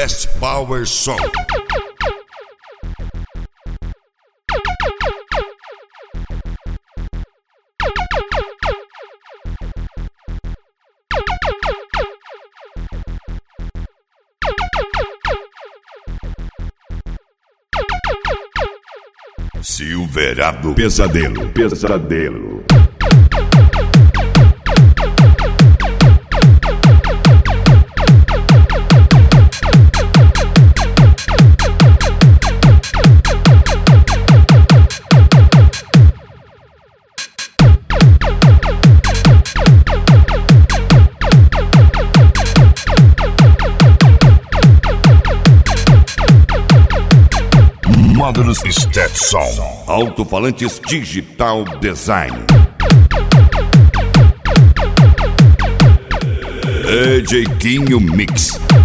Best Power Song. Silverado Pesadelo. Módulos Stetson. Alto-falantes Digital Design. Jeitinho Mix.